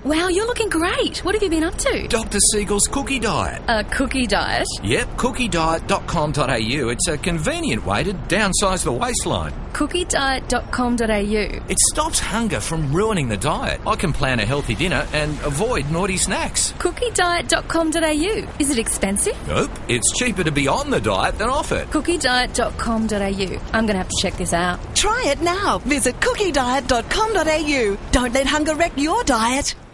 Wow, you're looking great. What have you been up to? Dr. Siegel's cookie diet. A cookie diet? Yep, cookiediet.com.au. It's a convenient way to downsize the waistline. Cookiediet.com.au. It stops hunger from ruining the diet. I can plan a healthy dinner and avoid naughty snacks. Cookiediet.com.au. Is it expensive? Nope, it's cheaper to be on the diet than off it. Cookiediet.com.au. I'm going to have to check this out. Try it now. Visit cookiediet.com.au. Don't let hunger wreck your diet.